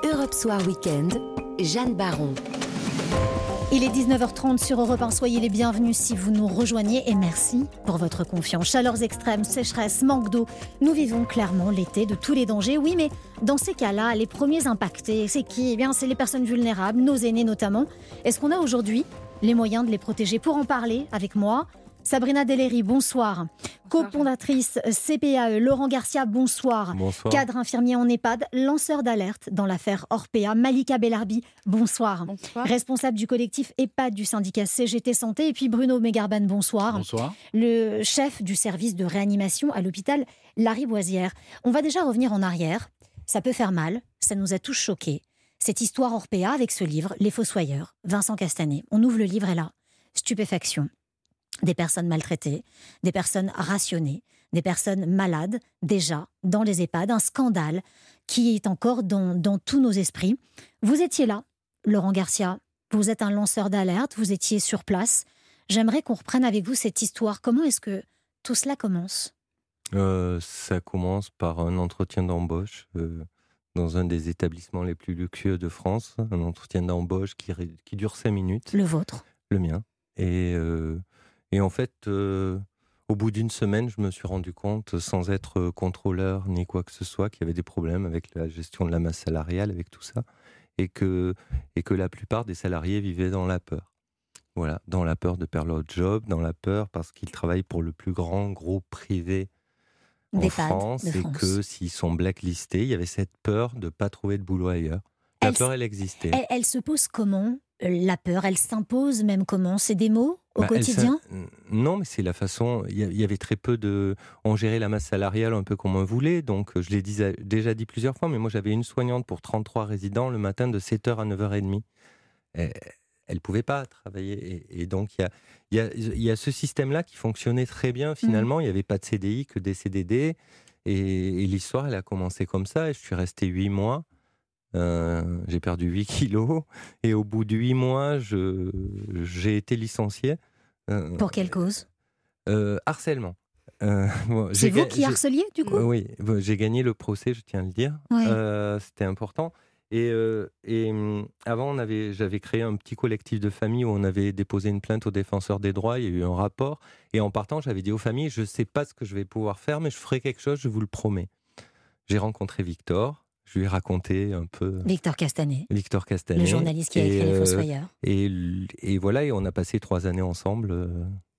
Europe Soir Weekend, Jeanne Baron. Il est 19h30 sur Europe 1. Soyez les bienvenus si vous nous rejoignez et merci pour votre confiance. Chaleurs extrêmes, sécheresse, manque d'eau. Nous vivons clairement l'été de tous les dangers. Oui, mais dans ces cas-là, les premiers impactés, c'est qui ? Eh bien, c'est les personnes vulnérables, nos aînés notamment. Est-ce qu'on a aujourd'hui les moyens de les protéger ? Pour en parler avec moi, Sabrina Deleri, bonsoir. Cofondatrice CPAE, Laurent Garcia, bonsoir. Bonsoir. Cadre infirmier en EHPAD, lanceur d'alerte dans l'affaire Orpea. Malika Bellarbi, bonsoir. Bonsoir. Responsable du collectif EHPAD du syndicat CGT Santé. Et puis Bruno Megarban, bonsoir. Bonsoir. Le chef du service de réanimation à l'hôpital Lariboisière. On va déjà revenir en arrière. Ça peut faire mal, ça nous a tous choqués. Cette histoire Orpea avec ce livre, Les Fossoyeurs, Vincent Castanet. On ouvre le livre et là, stupéfaction. Des personnes maltraitées, des personnes rationnées, des personnes malades, déjà, dans les EHPAD. Un scandale qui est encore dans tous nos esprits. Vous étiez là, Laurent Garcia. Vous êtes un lanceur d'alerte, vous étiez sur place. J'aimerais qu'on reprenne avec vous cette histoire. Comment est-ce que tout cela commence ? Ça commence par un entretien d'embauche dans un des établissements les plus luxueux de France. Un entretien d'embauche qui dure 5 minutes. Le vôtre ? Le mien. Et en fait, au bout d'une semaine, je me suis rendu compte, sans être contrôleur ni quoi que ce soit, qu'il y avait des problèmes avec la gestion de la masse salariale, avec tout ça, et que la plupart des salariés vivaient dans la peur. Voilà, dans la peur de perdre leur job, dans la peur parce qu'ils travaillent pour le plus grand groupe privé en France, et que s'ils sont blacklistés, il y avait cette peur de ne pas trouver de boulot ailleurs. La peur, elle existait. Elle se pose comment ? La peur, elle s'impose même comment ? C'est des mots au quotidien ? Non, mais c'est la façon. Il y avait très peu de. On gérait la masse salariale un peu comme on voulait. Donc, je l'ai déjà dit plusieurs fois, mais moi, j'avais une soignante pour 33 résidents le matin de 7h à 9h30. Elle ne pouvait pas travailler. Et donc, il y a ce système-là qui fonctionnait très bien, finalement. Il n'y avait pas de CDI, que des CDD. Et l'histoire, elle a commencé comme ça. Et je suis resté 8 mois. J'ai perdu 8 kilos et au bout de 8 mois, j'ai été licencié. Pour quelle cause ? Harcèlement. C'est vous qui harceliez du coup ? Oui, j'ai gagné le procès, je tiens à le dire. Ouais. C'était important. Et avant, j'avais créé un petit collectif de familles où on avait déposé une plainte au défenseur des droits. Il y a eu un rapport. Et en partant, j'avais dit aux familles, je ne sais pas ce que je vais pouvoir faire, mais je ferai quelque chose, je vous le promets. J'ai rencontré Victor. Je lui ai raconté un peu... Victor Castanet. Le journaliste qui a écrit Les Fossoyeurs. Et voilà, et on a passé 3 années ensemble.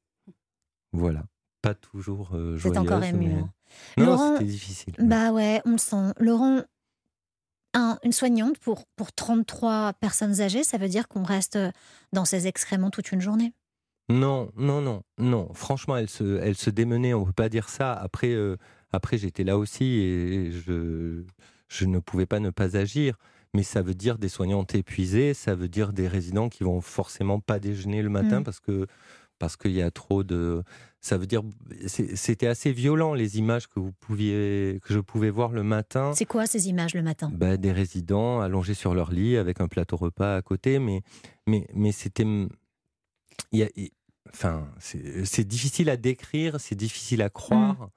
Voilà. Pas toujours joyeuse. C'est encore ému. Mais... Hein. Non, Laurent, c'était difficile. Bah ouais, on le sent. Laurent, une soignante pour 33 personnes âgées, ça veut dire qu'on reste dans ses excréments toute une journée ? Non. Franchement, elle se démenait, on ne peut pas dire ça. Après, j'étais là aussi et je ne pouvais pas ne pas agir, mais ça veut dire des soignantes épuisées, ça veut dire des résidents qui vont forcément pas déjeuner le matin parce qu'il y a trop de... Ça veut dire... C'était assez violent, les images que je pouvais voir le matin. C'est quoi ces images le matin ? Des résidents allongés sur leur lit avec un plateau repas à côté, mais c'était... c'est difficile à décrire, c'est difficile à croire.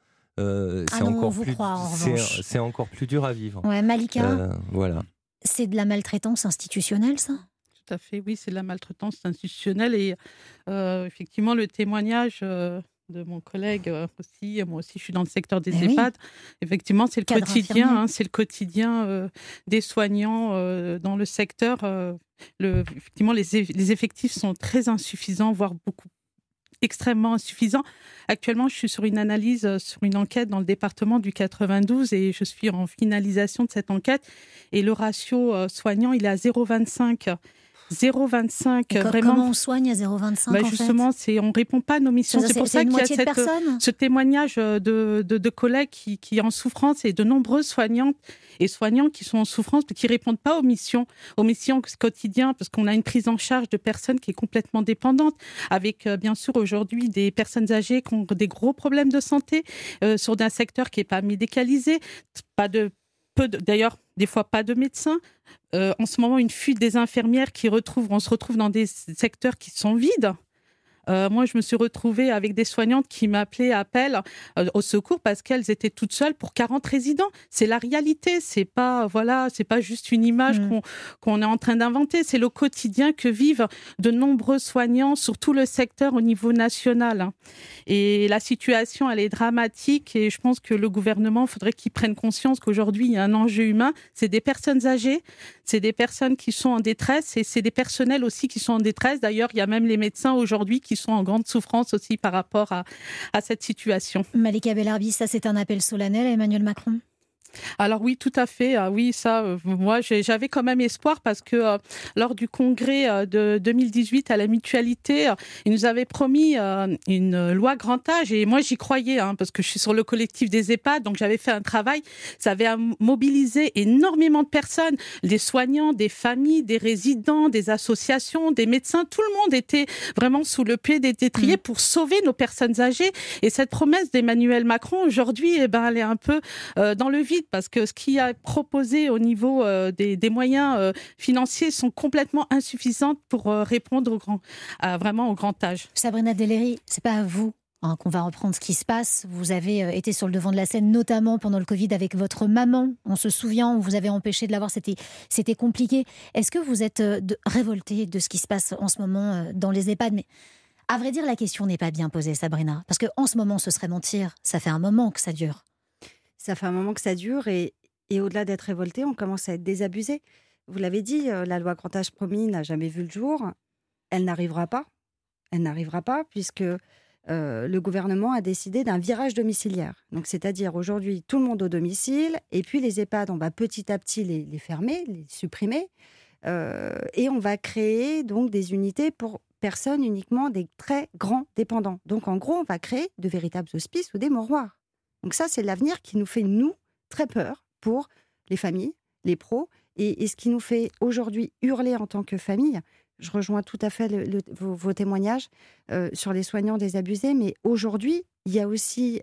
C'est encore plus dur à vivre. Ouais, Malika, voilà. C'est de la maltraitance institutionnelle, ça ? Tout à fait, oui, c'est de la maltraitance institutionnelle. Et effectivement, le témoignage de mon collègue aussi, moi aussi, je suis dans le secteur des EHPAD. Oui. Effectivement, c'est le quotidien des soignants dans le secteur. Effectivement, les effectifs sont très insuffisants, voire extrêmement insuffisant. Actuellement, je suis sur une analyse, sur une enquête dans le département du 92 et je suis en finalisation de cette enquête. Et le ratio soignant, il est à 0,25. 0,25. Vraiment. Comment on soigne à 0,25 justement, on ne répond pas à nos missions. C'est pour ça qu'il y a ce témoignage de collègues qui est en souffrance et de nombreuses soignantes et soignants qui sont en souffrance, mais qui ne répondent pas aux missions quotidiennes, parce qu'on a une prise en charge de personnes qui est complètement dépendante, avec bien sûr aujourd'hui des personnes âgées qui ont des gros problèmes de santé, sur un secteur qui n'est pas médicalisé, d'ailleurs, des fois pas de médecins. En ce moment, une fuite des infirmières on se retrouve dans des secteurs qui sont vides. moi, je me suis retrouvée avec des soignantes qui m'appelaient au secours parce qu'elles étaient toutes seules pour 40 résidents. C'est la réalité, c'est pas juste une image qu'on est en train d'inventer, c'est le quotidien que vivent de nombreux soignants sur tout le secteur au niveau national. Et la situation, elle est dramatique et je pense que le gouvernement, il faudrait qu'il prenne conscience qu'aujourd'hui, il y a un enjeu humain. C'est des personnes âgées, c'est des personnes qui sont en détresse et c'est des personnels aussi qui sont en détresse. D'ailleurs, il y a même les médecins aujourd'hui qui sont en grande souffrance aussi par rapport à cette situation. Malika Belharbi, ça c'est un appel solennel à Emmanuel Macron ? Alors oui, tout à fait. Oui, ça, moi, j'avais quand même espoir parce que lors du congrès de 2018 à la Mutualité, ils nous avaient promis une loi grand âge et moi, j'y croyais parce que je suis sur le collectif des EHPAD, donc j'avais fait un travail. Ça avait mobilisé énormément de personnes, des soignants, des familles, des résidents, des associations, des médecins. Tout le monde était vraiment sous le pied des destriers pour sauver nos personnes âgées. Et cette promesse d'Emmanuel Macron, aujourd'hui, elle est un peu dans le vide. Parce que ce qui a proposé au niveau des moyens financiers sont complètement insuffisants pour répondre vraiment au grand âge. Sabrina Deléry, c'est pas à vous qu'on va reprendre ce qui se passe. Vous avez été sur le devant de la scène, notamment pendant le Covid avec votre maman. On se souvient, vous avez empêché de l'avoir, c'était compliqué. Est-ce que vous êtes révoltée de ce qui se passe en ce moment dans les EHPAD ? Mais à vrai dire, la question n'est pas bien posée, Sabrina. Parce qu'en ce moment, ce serait mentir. Ça fait un moment que ça dure. Ça fait un moment que ça dure et au-delà d'être révolté, on commence à être désabusé. Vous l'avez dit, la loi grand âge promis n'a jamais vu le jour. Elle n'arrivera pas. Elle n'arrivera pas puisque le gouvernement a décidé d'un virage domiciliaire. Donc, c'est-à-dire aujourd'hui, tout le monde au domicile et puis les EHPAD, on va petit à petit les fermer, les supprimer et on va créer donc des unités pour personnes uniquement des très grands dépendants. Donc, en gros, on va créer de véritables hospices ou des mouroirs. Donc ça, c'est l'avenir qui nous fait, nous, très peur pour les familles, les pros. Et ce qui nous fait aujourd'hui hurler en tant que famille, je rejoins tout à fait vos témoignages sur les soignants désabusés, mais aujourd'hui, il y a aussi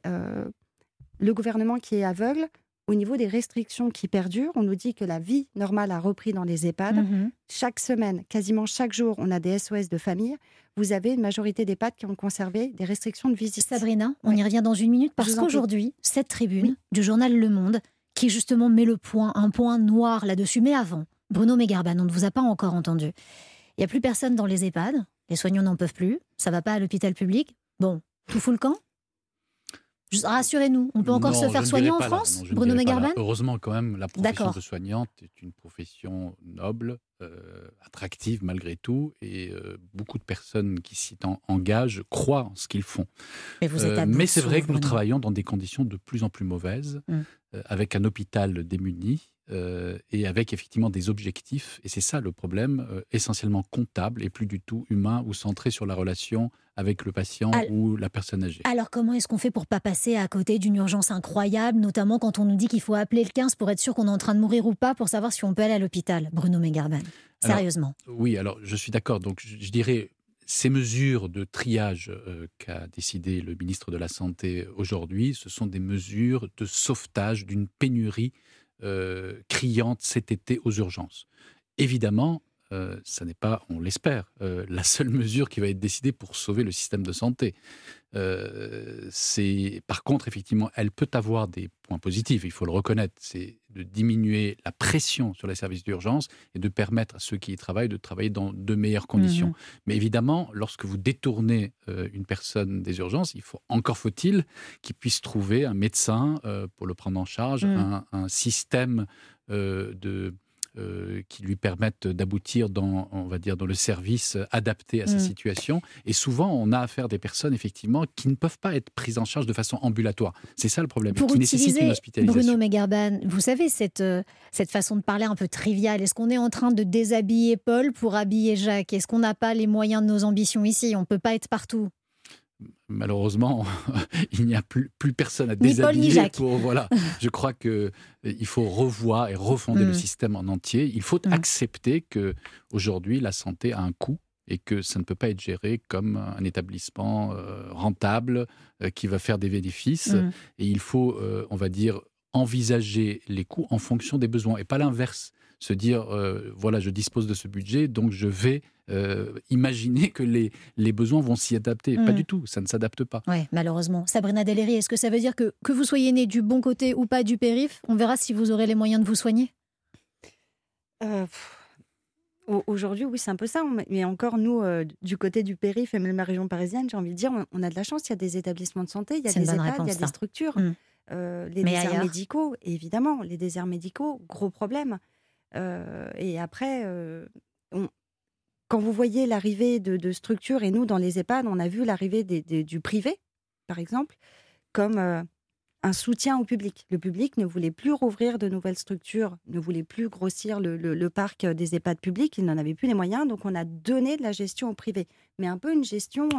le gouvernement qui est aveugle au niveau des restrictions qui perdurent. On nous dit que la vie normale a repris dans les EHPAD. Chaque semaine, quasiment chaque jour, on a des SOS de famille. Vous avez une majorité d'EHPAD qui ont conservé des restrictions de visite. Sabrina, on y revient dans une minute parce qu'aujourd'hui, cette tribune du journal Le Monde, qui justement met un point noir là-dessus, mais avant, Bruno Megarban, on ne vous a pas encore entendu. Il n'y a plus personne dans les EHPAD, les soignants n'en peuvent plus, ça ne va pas à l'hôpital public. Bon, tout fout le camp ? Rassurez-nous, on peut encore se faire soigner en France, Bruno Megarban ? Heureusement, quand même, la profession de soignante est une profession noble, attractive malgré tout, et beaucoup de personnes qui s'y engagent croient en ce qu'ils font. Mais c'est vrai que nous travaillons dans des conditions de plus en plus mauvaises, avec un hôpital démuni, et avec effectivement des objectifs, et c'est ça le problème, essentiellement comptable et plus du tout humain ou centré sur la relation avec le patient ou la personne âgée. Alors comment est-ce qu'on fait pour ne pas passer à côté d'une urgence incroyable, notamment quand on nous dit qu'il faut appeler le 15 pour être sûr qu'on est en train de mourir ou pas, pour savoir si on peut aller à l'hôpital, Bruno Megarban ? Sérieusement. Oui, alors je suis d'accord, donc je dirais ces mesures de triage qu'a décidé le ministre de la Santé aujourd'hui, ce sont des mesures de sauvetage d'une pénurie criante cet été aux urgences. Évidemment, ça n'est pas, on l'espère, la seule mesure qui va être décidée pour sauver le système de santé. Par contre, effectivement, elle peut avoir des points positifs, il faut le reconnaître. C'est de diminuer la pression sur les services d'urgence et de permettre à ceux qui y travaillent de travailler dans de meilleures conditions. Mais évidemment, lorsque vous détournez une personne des urgences, encore faut-il qu'il puisse trouver un médecin pour le prendre en charge, un système qui lui permettent d'aboutir dans le service adapté à sa situation. Et souvent, on a affaire à des personnes, effectivement, qui ne peuvent pas être prises en charge de façon ambulatoire. C'est ça le problème, qui nécessite une hospitalisation. Bruno Megarban, vous savez, cette façon de parler un peu triviale, est-ce qu'on est en train de déshabiller Paul pour habiller Jacques ? Est-ce qu'on n'a pas les moyens de nos ambitions ici ? On ne peut pas être partout. Malheureusement, il n'y a plus personne à déshabiller. Je crois qu'il faut revoir et refonder le système en entier. Il faut accepter qu'aujourd'hui, la santé a un coût et que ça ne peut pas être géré comme un établissement rentable qui va faire des bénéfices. Et il faut, envisager les coûts en fonction des besoins et pas l'inverse. se dire, voilà, je dispose de ce budget, donc je vais imaginer que les besoins vont s'y adapter. Pas du tout, ça ne s'adapte pas. Oui, malheureusement. Sabrina Deleri, est-ce que ça veut dire que vous soyez né du bon côté ou pas du périph', on verra si vous aurez les moyens de vous soigner? Aujourd'hui, oui, c'est un peu ça. Mais encore, nous, du côté du périph' et même la région parisienne, j'ai envie de dire, on a de la chance. Il y a des établissements de santé, il y a des EHPAD, il y a des structures. Les déserts médicaux, évidemment, les déserts médicaux, gros problème. Et après, quand vous voyez l'arrivée de structures, et nous, dans les EHPAD, on a vu l'arrivée du privé, par exemple, comme un soutien au public. Le public ne voulait plus rouvrir de nouvelles structures, ne voulait plus grossir le parc des EHPAD publics, il n'en avait plus les moyens, donc on a donné de la gestion au privé. Mais un peu une gestion,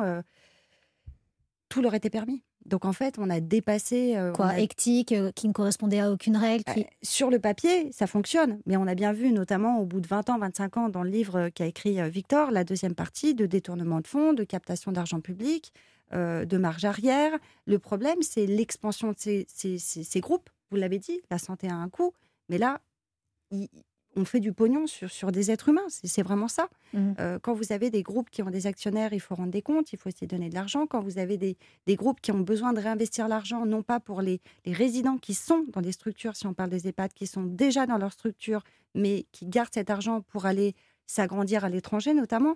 tout leur était permis. Donc en fait, on a dépassé... Hectique, qui ne correspondait à aucune règle Sur le papier, ça fonctionne. Mais on a bien vu, notamment au bout de 20 ans, 25 ans, dans le livre qu'a écrit Victor, la deuxième partie de détournement de fonds, de captation d'argent public, de marge arrière. Le problème, c'est l'expansion de ces groupes. Vous l'avez dit, la santé a un coût. Mais là, on fait du pognon sur des êtres humains. C'est vraiment ça. Quand vous avez des groupes qui ont des actionnaires, il faut rendre des comptes, il faut essayer de donner de l'argent. Quand vous avez des groupes qui ont besoin de réinvestir l'argent, non pas pour les résidents qui sont dans les structures, si on parle des EHPAD, qui sont déjà dans leur structure, mais qui gardent cet argent pour aller s'agrandir à l'étranger, notamment.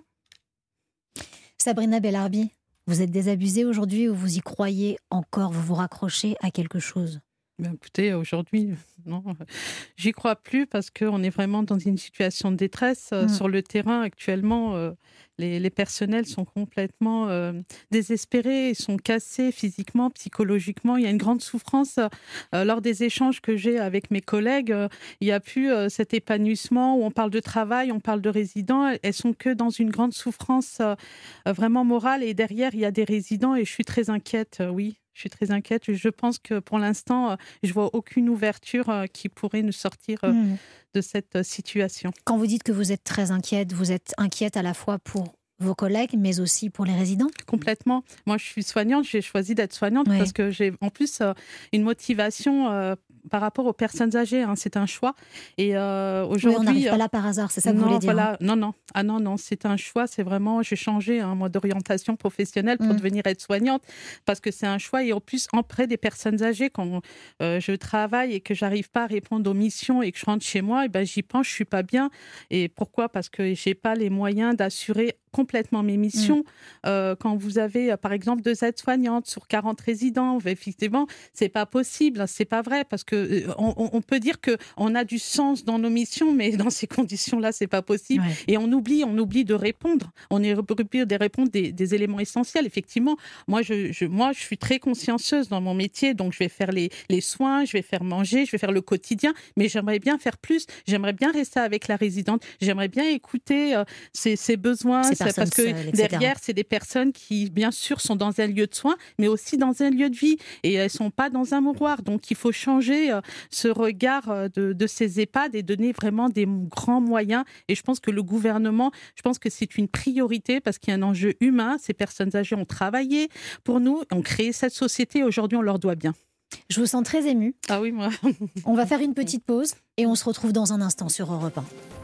Sabrina Bellarbi, vous êtes désabusée aujourd'hui ou vous y croyez encore? Vous vous raccrochez à quelque chose? Écoutez, aujourd'hui, non, j'y crois plus parce qu'on est vraiment dans une situation de détresse. Sur le terrain, actuellement, les personnels sont complètement désespérés, ils sont cassés physiquement, psychologiquement. Il y a une grande souffrance. Lors des échanges que j'ai avec mes collègues, il n'y a plus cet épanouissement où on parle de travail, on parle de résidents. Elles sont que dans une grande souffrance vraiment morale. Et derrière, il y a des résidents et je suis très inquiète, oui. Je suis très inquiète. Je pense que pour l'instant, je ne vois aucune ouverture qui pourrait nous sortir de cette situation. Quand vous dites que vous êtes très inquiète, vous êtes inquiète à la fois pour vos collègues, mais aussi pour les résidents? Complètement. Moi, je suis soignante. J'ai choisi d'être soignante parce que j'ai en plus une motivation par rapport aux personnes âgées. C'est un choix. Et aujourd'hui, on n'arrive pas là par hasard, c'est ça que vous voulez dire? Voilà. Non. Ah non, c'est un choix. C'est vraiment, j'ai changé moi d'orientation professionnelle pour devenir aide-soignante parce que c'est un choix. Et en plus, auprès des personnes âgées, quand je travaille et que j'arrive pas à répondre aux missions et que je rentre chez moi, j'y pense, je suis pas bien. Et pourquoi? Parce que j'ai pas les moyens d'assurer complètement mes missions. Quand vous avez, par exemple, 2 aides-soignantes sur 40 résidents, effectivement, c'est pas possible, c'est pas vrai, parce que on peut dire que on a du sens dans nos missions, mais dans ces conditions-là, c'est pas possible. Et on oublie de répondre. On oublie de répondre des éléments essentiels. Effectivement, moi, je suis très consciencieuse dans mon métier, donc je vais faire les soins, je vais faire manger, je vais faire le quotidien, mais j'aimerais bien faire plus. J'aimerais bien rester avec la résidente. J'aimerais bien écouter ses besoins. Parce que derrière, c'est des personnes qui, bien sûr, sont dans un lieu de soins, mais aussi dans un lieu de vie. Et elles ne sont pas dans un mouroir. Donc, il faut changer ce regard de ces EHPAD et donner vraiment des grands moyens. Et je pense que le gouvernement, que c'est une priorité parce qu'il y a un enjeu humain. Ces personnes âgées ont travaillé pour nous, ont créé cette société. Aujourd'hui, on leur doit bien. Je vous sens très émue. Ah oui, moi. On va faire une petite pause et on se retrouve dans un instant sur Europe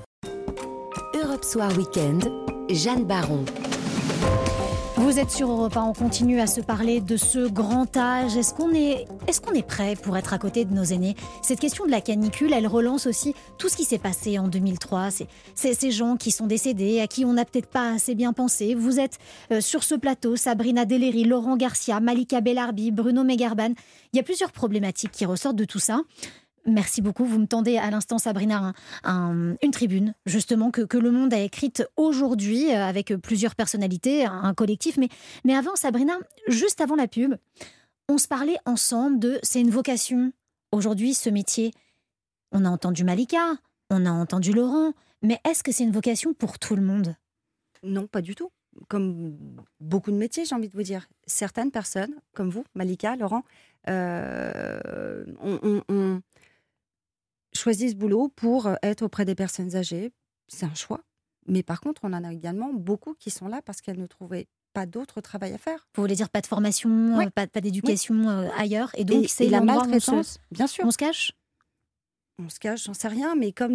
1. Europe Soir Weekend. Jeanne Baron. Vous êtes sur Europe 1, on continue à se parler de ce grand âge. Est-ce qu'on est prêt pour être à côté de nos aînés? Cette question de la canicule, elle relance aussi tout ce qui s'est passé en 2003. C'est ces gens qui sont décédés, à qui on n'a peut-être pas assez bien pensé. Vous êtes sur ce plateau, Sabrina Deleri, Laurent Garcia, Malika Bellarbi, Bruno Megarban. Il y a plusieurs problématiques qui ressortent de tout ça. Merci beaucoup. Vous me tendez à l'instant, Sabrina, une tribune, justement, que Le Monde a écrite aujourd'hui avec plusieurs personnalités, un collectif. Mais avant, Sabrina, juste avant la pub, on se parlait ensemble de c'est une vocation. Aujourd'hui, ce métier, on a entendu Malika, on a entendu Laurent, mais est-ce que c'est une vocation pour tout le monde? Non, pas du tout. Comme beaucoup de métiers, j'ai envie de vous dire. Certaines personnes, comme vous, Malika, Laurent, on choisit ce boulot pour être auprès des personnes âgées. C'est un choix. Mais par contre, on en a également beaucoup qui sont là parce qu'elles ne trouvaient pas d'autre travail à faire. Vous voulez dire pas de formation, oui. pas d'éducation ailleurs, et donc c'est la l'endroit maltraitance, bien sûr. On se cache. on se cache, j'en sais rien, mais comme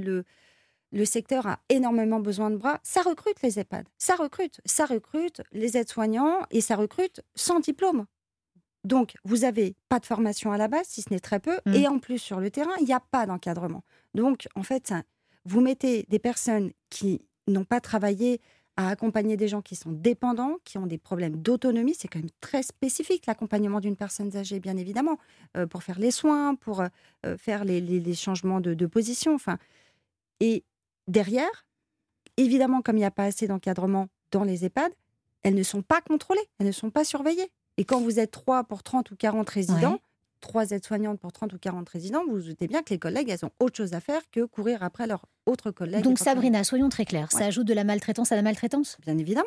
le secteur a énormément besoin de bras, ça recrute les EHPAD. Ça recrute les aides-soignants et ça recrute sans diplôme. Donc, vous n'avez pas de formation à la base, si ce n'est très peu, et en plus, sur le terrain, il n'y a pas d'encadrement. Donc, en fait, vous mettez des personnes qui n'ont pas travaillé à accompagner des gens qui sont dépendants, qui ont des problèmes d'autonomie. C'est quand même très spécifique, l'accompagnement d'une personne âgée, bien évidemment, pour faire les soins, pour faire les changements de position. Enfin, et derrière, évidemment, comme il n'y a pas assez d'encadrement dans les EHPAD, elles ne sont pas contrôlées, elles ne sont pas surveillées. Et quand vous êtes 3 pour 30 ou 40 résidents, 3 aides-soignantes pour 30 ou 40 résidents, vous vous doutez bien que les collègues, elles ont autre chose à faire que courir après leurs autres collègues. Donc Sabrina, soyons très clairs, ça ajoute de la maltraitance à la maltraitance ? Bien évidemment.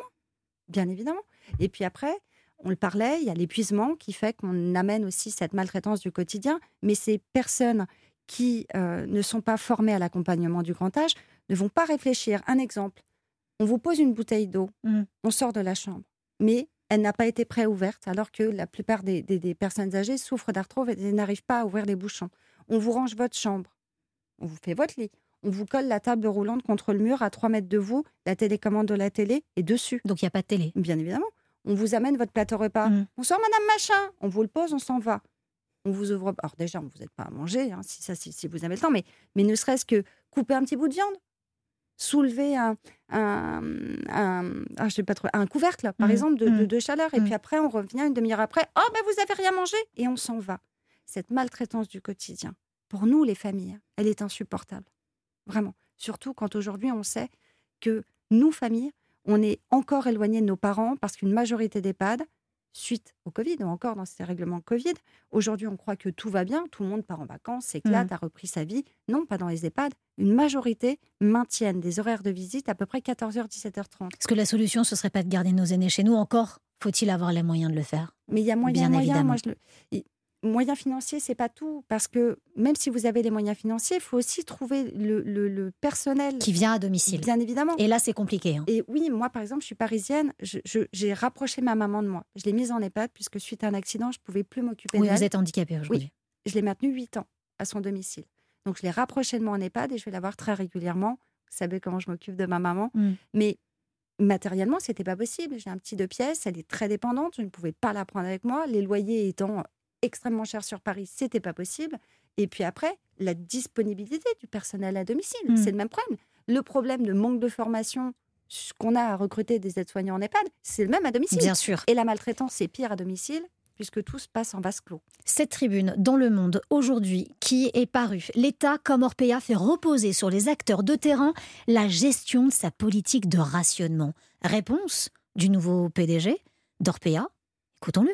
Et puis après, on le parlait, il y a l'épuisement qui fait qu'on amène aussi cette maltraitance du quotidien, mais ces personnes qui ne sont pas formées à l'accompagnement du grand âge ne vont pas réfléchir. Un exemple, on vous pose une bouteille d'eau, on sort de la chambre, mais elle n'a pas été préouverte, alors que la plupart des personnes âgées souffrent d'arthrose et n'arrivent pas à ouvrir les bouchons. On vous range votre chambre, on vous fait votre lit, on vous colle la table roulante contre le mur à 3 mètres de vous, la télécommande de la télé est dessus. Donc il n'y a pas de télé. Bien évidemment. On vous amène votre plateau repas. Bonsoir madame machin. On vous le pose, on s'en va. On vous ouvre. Alors déjà, on ne vous aide pas à manger, hein, si vous avez le temps, mais ne serait-ce que couper un petit bout de viande. Soulever un couvercle, par exemple, de chaleur. Et puis après, on revient une demi-heure après. Oh, ben vous avez rien mangé. Et on s'en va. Cette maltraitance du quotidien, pour nous, les familles, elle est insupportable. Vraiment. Surtout quand aujourd'hui, on sait que nous, familles, on est encore éloignés de nos parents parce qu'une majorité d'EHPAD, suite au Covid, ou encore dans ces règlements Covid, aujourd'hui, on croit que tout va bien, tout le monde part en vacances, s'éclate, a repris sa vie. Non, pas dans les EHPAD. Une majorité maintiennent des horaires de visite à peu près 14h, 17h30. Est-ce que la solution, ce ne serait pas de garder nos aînés chez nous encore ? Faut-il avoir les moyens de le faire ? Mais il y a moyen, moyens financiers, c'est pas tout. Parce que même si vous avez les moyens financiers, il faut aussi trouver le personnel. Qui vient à domicile. Bien évidemment. Et là, c'est compliqué. Et oui, moi, par exemple, je suis parisienne. J'ai rapproché ma maman de moi. Je l'ai mise en EHPAD, puisque suite à un accident, je ne pouvais plus m'occuper d'elle. Oui, vous êtes handicapée aujourd'hui. Oui, je l'ai maintenue 8 ans à son domicile. Donc, je l'ai rapprochée de moi en EHPAD et je vais la voir très régulièrement. Vous savez comment je m'occupe de ma maman. Mais matériellement, ce n'était pas possible. J'ai un petit 2 pièces, elle est très dépendante. Je ne pouvais pas la prendre avec moi. Les loyers étant extrêmement chers sur Paris, ce n'était pas possible. Et puis après, la disponibilité du personnel à domicile, c'est le même problème. Le problème de manque de formation qu'on a à recruter des aides-soignants en EHPAD, c'est le même à domicile. Bien sûr. Et la maltraitance, c'est pire à domicile, puisque tout se passe en vase clos. Cette tribune dans Le Monde, aujourd'hui, qui est parue, l'État comme Orpea fait reposer sur les acteurs de terrain la gestion de sa politique de rationnement. Réponse du nouveau PDG d'Orpea. Écoutons-le.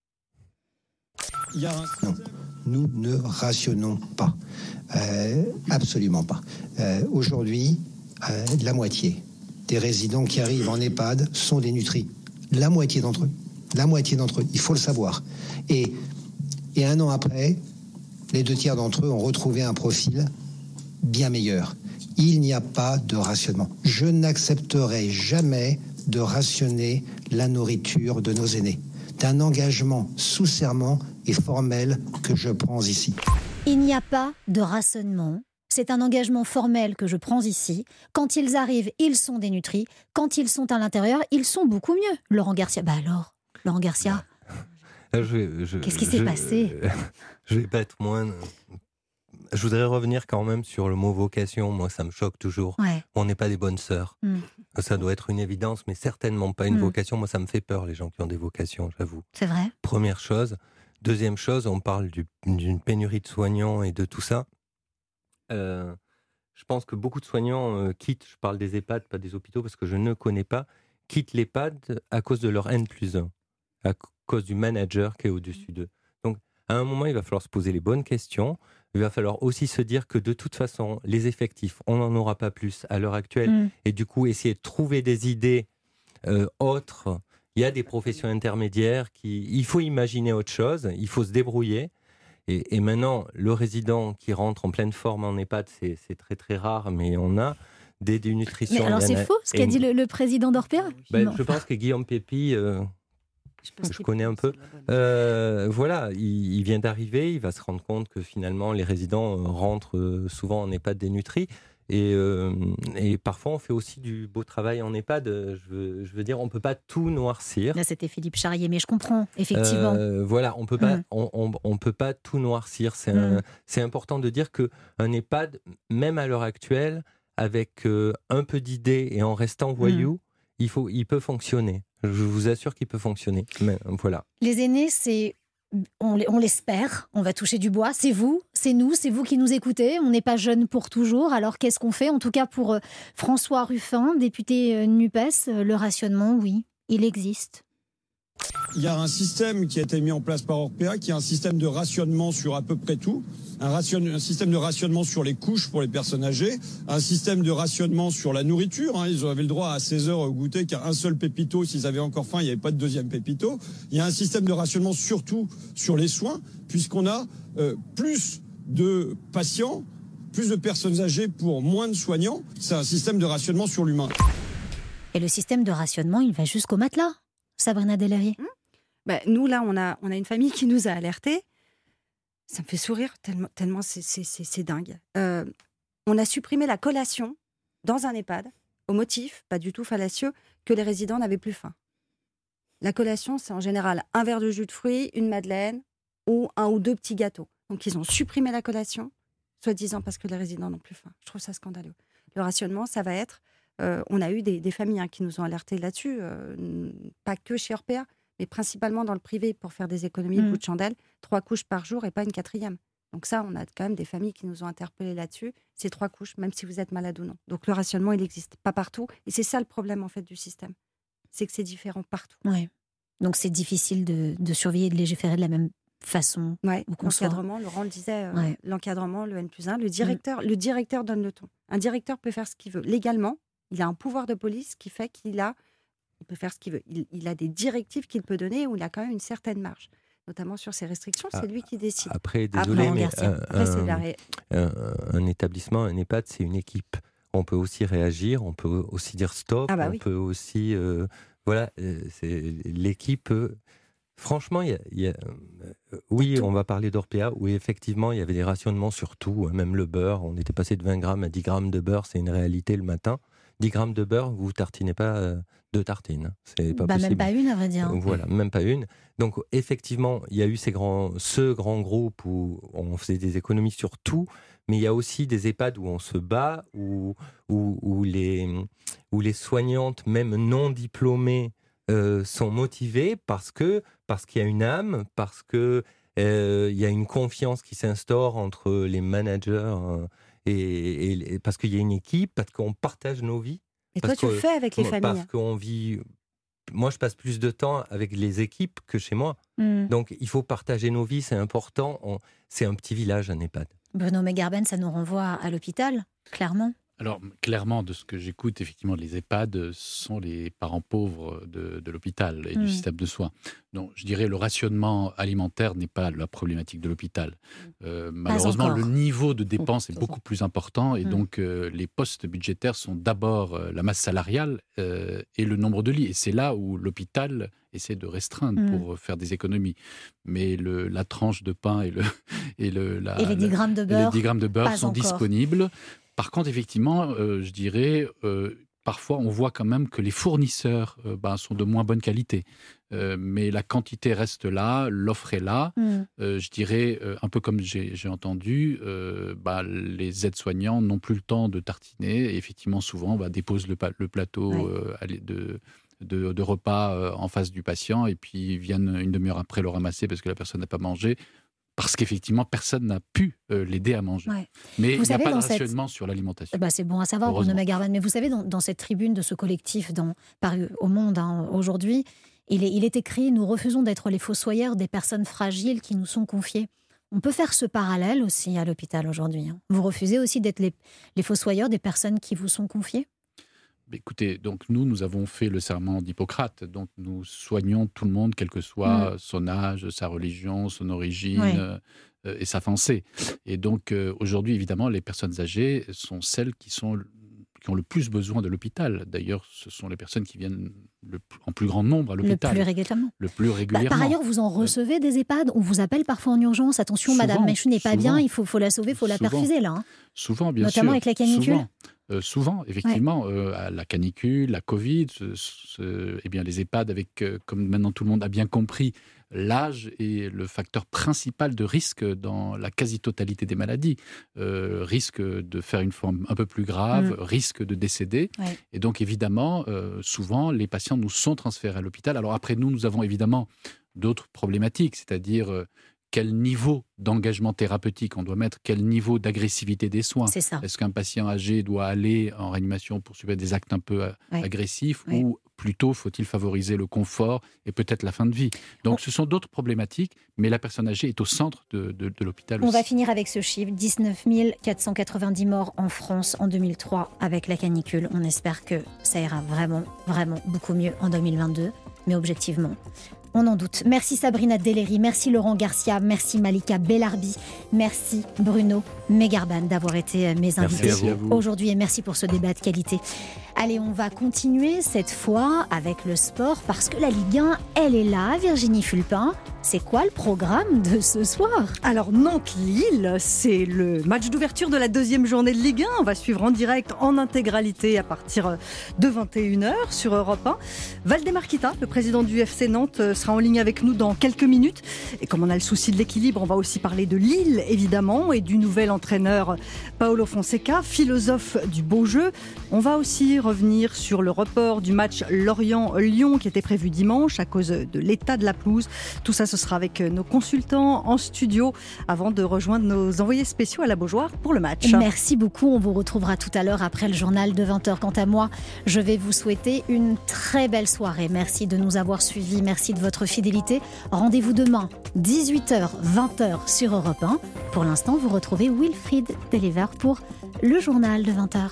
Non, nous ne rationnons pas. Absolument pas. Aujourd'hui, la moitié des résidents qui arrivent en EHPAD sont des nutris. La moitié d'entre eux. Il faut le savoir. Et 1 an après, les 2 tiers d'entre eux ont retrouvé un profil bien meilleur. Il n'y a pas de rationnement. Je n'accepterai jamais de rationner la nourriture de nos aînés. D'un engagement sous serment et formel que je prends ici. Il n'y a pas de rationnement. C'est un engagement formel que je prends ici. Quand ils arrivent, ils sont dénutris. Quand ils sont à l'intérieur, ils sont beaucoup mieux. Laurent Garcia, alors, Laurent Garcia, qu'est-ce qui s'est passé ? Je vais pas être moins... Je voudrais revenir quand même sur le mot vocation. Moi, ça me choque toujours. Ouais. On n'est pas des bonnes sœurs. Ça doit être une évidence, mais certainement pas une vocation. Moi, ça me fait peur, les gens qui ont des vocations, j'avoue. C'est vrai. Première chose. Deuxième chose, on parle d'une pénurie de soignants et de tout ça. Je pense que beaucoup de soignants quittent, je parle des EHPAD, pas des hôpitaux, parce que je ne connais pas, quittent l'EHPAD à cause de leur N+1, à cause du manager qui est au-dessus d'eux. Donc, à un moment, il va falloir se poser les bonnes questions. Il va falloir aussi se dire que de toute façon, les effectifs, on n'en aura pas plus à l'heure actuelle. Et du coup, essayer de trouver des idées autres. Il y a des professions intermédiaires il faut imaginer autre chose, il faut se débrouiller. Et maintenant, le résident qui rentre en pleine forme en EHPAD, c'est très très rare, mais on a des nutritions. Mais alors c'est faux ce qu'a dit le président d'Orpea. Je pense que Guillaume Pépi je connais un peu. Voilà, il vient d'arriver, il va se rendre compte que finalement les résidents rentrent souvent en EHPAD dénutris. Et parfois, on fait aussi du beau travail en EHPAD. Je veux dire, on ne peut pas tout noircir. Là, c'était Philippe Charrier, mais je comprends, effectivement. Voilà, on peut pas tout noircir. C'est important de dire qu'un EHPAD, même à l'heure actuelle, avec un peu d'idées et en restant voyou, il peut fonctionner. Je vous assure qu'il peut fonctionner. Mais, voilà. Les aînés, on l'espère, on va toucher du bois, c'est vous, c'est nous, c'est vous qui nous écoutez, on n'est pas jeunes pour toujours, alors qu'est-ce qu'on fait ? En tout cas pour François Ruffin, député NUPES, le rationnement, oui, il existe. Il y a un système qui a été mis en place par Orpea, qui est un système de rationnement sur à peu près tout, un système de rationnement sur les couches pour les personnes âgées, un système de rationnement sur la nourriture, ils avaient le droit à 16 heures au goûter qu'à un seul pépito, s'ils avaient encore faim, il n'y avait pas de deuxième pépito. Il y a un système de rationnement surtout sur les soins, puisqu'on a plus de patients, plus de personnes âgées pour moins de soignants. C'est un système de rationnement sur l'humain. Et le système de rationnement, il va jusqu'au matelas, Sabrina Delary. Nous, là, on a une famille qui nous a alertés. Ça me fait sourire tellement c'est dingue. On a supprimé la collation dans un EHPAD au motif, pas du tout fallacieux, que les résidents n'avaient plus faim. La collation, c'est en général un verre de jus de fruits, une madeleine ou un ou deux petits gâteaux. Donc, ils ont supprimé la collation, soi-disant parce que les résidents n'ont plus faim. Je trouve ça scandaleux. Le rationnement, ça va être... on a eu des familles qui nous ont alertés là-dessus, pas que chez Orpea, mais principalement dans le privé pour faire des économies de bout de chandelle, 3 couches par jour et pas une 4e. Donc ça, on a quand même des familles qui nous ont interpellés là-dessus. C'est 3 couches, même si vous êtes malade ou non. Donc le rationnement, il n'existe pas partout. Et c'est ça le problème en fait du système. C'est que c'est différent partout. Ouais. Donc c'est difficile de surveiller et de légiférer de la même façon. Ouais. L'encadrement, Laurent le disait, l'encadrement, le N+1, le directeur donne le ton. Un directeur peut faire ce qu'il veut. Légalement, il a un pouvoir de police qui fait il peut faire ce qu'il veut. Il a des directives qu'il peut donner où il a quand même une certaine marge. Notamment sur ces restrictions, c'est lui qui décide. Après, désolé, mais un établissement, un EHPAD, c'est une équipe. On peut aussi réagir, on peut aussi dire stop, peut aussi... c'est l'équipe... Franchement, oui, on va parler d'Orpea, où effectivement, il y avait des rationnements sur tout, même le beurre. On était passé de 20 grammes à 10 grammes de beurre, c'est une réalité le matin. 10 grammes de beurre, vous ne tartinez pas 2 tartines. C'est pas possible. Même pas une, à vrai dire. Voilà, même pas une. Donc, effectivement, il y a eu ce grand groupe où on faisait des économies sur tout, mais il y a aussi des EHPAD où on se bat, où les soignantes, même non diplômées, sont motivées parce qu'il y a une âme, parce qu'il y a une confiance qui s'instaure entre les managers et parce qu'il y a une équipe, parce qu'on partage nos vies. Et toi, tu le fais avec les familles. Parce qu'on vit... Moi, je passe plus de temps avec les équipes que chez moi. Donc, il faut partager nos vies, c'est important. C'est un petit village, un EHPAD. Bruno Megarben, ça nous renvoie à l'hôpital, clairement. Alors, clairement, de ce que j'écoute, effectivement, les EHPAD sont les parents pauvres de l'hôpital et du système de soins. Donc, je dirais le rationnement alimentaire n'est pas la problématique de l'hôpital. Malheureusement, le niveau de dépenses est beaucoup plus important et donc les postes budgétaires sont d'abord la masse salariale et le nombre de lits. Et c'est là où l'hôpital essaie de restreindre pour faire des économies. Mais la tranche de pain et les 10 grammes de beurre, sont disponibles. Par contre, effectivement, je dirais, parfois on voit quand même que les fournisseurs sont de moins bonne qualité. Mais la quantité reste là, l'offre est là. Je dirais, un peu comme j'ai entendu, les aides-soignants n'ont plus le temps de tartiner. Et effectivement, souvent, déposent le plateau de repas en face du patient et puis viennent une demi-heure après le ramasser parce que la personne n'a pas mangé. Parce qu'effectivement, personne n'a pu l'aider à manger. Ouais. Mais il n'y a pas de rationnement sur l'alimentation. C'est bon à savoir, Bruno Megarben. Mais vous savez, dans cette tribune de ce collectif paru au Monde aujourd'hui, il est écrit « Nous refusons d'être les fossoyeurs des personnes fragiles qui nous sont confiées ». On peut faire ce parallèle aussi à l'hôpital aujourd'hui. Vous refusez aussi d'être les fossoyeurs des personnes qui vous sont confiées ? Écoutez, donc nous avons fait le serment d'Hippocrate, donc nous soignons tout le monde, quel que soit son âge, sa religion, son origine et sa pensée. Et donc aujourd'hui, évidemment, les personnes âgées sont celles qui sont qui ont le plus besoin de l'hôpital. D'ailleurs, ce sont les personnes qui viennent en plus grand nombre à l'hôpital. Le plus régulièrement. Par ailleurs, vous en recevez des EHPAD, on vous appelle parfois en urgence. Attention, Madame Méchu n'est pas bien, il faut la sauver, il faut la perfuser là. Hein. Souvent, bien Notamment sûr. Avec la canicule. Souvent, effectivement, à la canicule, la Covid, eh bien, les EHPAD, comme maintenant tout le monde a bien compris, l'âge est le facteur principal de risque dans la quasi-totalité des maladies. Risque de faire une forme un peu plus grave, risque de décéder. Ouais. Et donc, évidemment, souvent, les patients nous sont transférés à l'hôpital. Alors après, nous avons évidemment d'autres problématiques, c'est-à-dire quel niveau d'engagement thérapeutique on doit mettre, quel niveau d'agressivité des soins. C'est ça. Est-ce qu'un patient âgé doit aller en réanimation pour subir des actes un peu agressifs ou plutôt faut-il favoriser le confort et peut-être la fin de vie. Donc ce sont d'autres problématiques, mais la personne âgée est au centre de l'hôpital. On va finir avec ce chiffre, 19 490 morts en France en 2003 avec la canicule. On espère que ça ira vraiment, vraiment beaucoup mieux en 2022, mais objectivement, on en doute. Merci Sabrina Deleri, merci Laurent Garcia, merci Malika Bellarbi, merci Bruno Megarban d'avoir été mes invités aujourd'hui et merci pour ce débat de qualité. Allez, on va continuer cette fois avec le sport parce que la Ligue 1, elle est là. Virginie Fulpin, c'est quoi le programme de ce soir ? Alors Nantes-Lille, c'est le match d'ouverture de la deuxième journée de Ligue 1. On va suivre en direct, en intégralité à partir de 21h sur Europe 1. Valdemar Kita, le président du FC Nantes, sera en ligne avec nous dans quelques minutes. Et comme on a le souci de l'équilibre, on va aussi parler de Lille, évidemment, et du nouvel entraîneur Paulo Fonseca, philosophe du beau jeu. On va aussi revenir sur le report du match Lorient-Lyon qui était prévu dimanche à cause de l'état de la pelouse. Tout ça, ce sera avec nos consultants en studio avant de rejoindre nos envoyés spéciaux à la Beaujoire pour le match. Merci beaucoup. On vous retrouvera tout à l'heure après le journal de 20h. Quant à moi, je vais vous souhaiter une très belle soirée. Merci de nous avoir suivis. Merci de votre fidélité. Rendez-vous demain, 18h, 20h sur Europe 1. Pour l'instant, vous retrouvez Wilfried Delever pour le journal de 20h.